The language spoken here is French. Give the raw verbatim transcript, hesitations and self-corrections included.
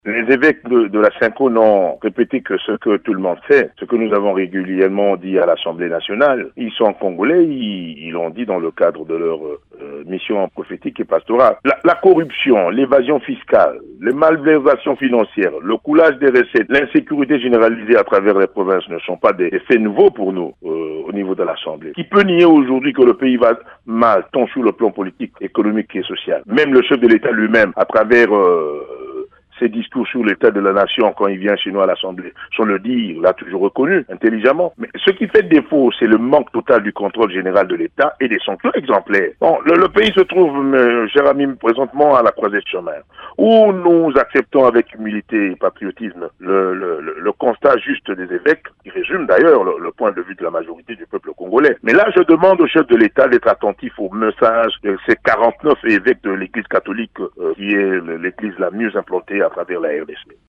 Les évêques de, de la Synco n'ont répété que ce que tout le monde sait, ce que nous avons régulièrement dit à l'Assemblée nationale. Ils sont congolais, ils, ils l'ont dit dans le cadre de leur euh, mission prophétique et pastorale. La, la corruption, l'évasion fiscale, les malversations financières, le coulage des recettes, l'insécurité généralisée à travers les provinces ne sont pas des, des faits nouveaux pour nous euh, au niveau de l'Assemblée. Qui peut nier aujourd'hui que le pays va mal, tant sur le plan politique, économique et social? Même le chef de l'État lui-même, à travers euh, ses discours sur l'état de la nation quand il vient chez nous à l'Assemblée, sans le dire, l'a toujours reconnu intelligemment. Mais ce qui fait défaut, c'est le manque total du contrôle général de l'État et des sanctions exemplaires. Bon, le, le pays se trouve, euh, cher ami, présentement à la croisée de chemin, où nous acceptons avec humilité et patriotisme le, le, le, le constat juste des évêques, qui résume d'ailleurs le, le point de vue de la majorité du peuple congolais. Mais là, je demande au chef de l'État d'être attentif au message de ces quarante-neuf évêques de l'Église catholique, euh, qui est l'église la mieux implantée à travers la R D C.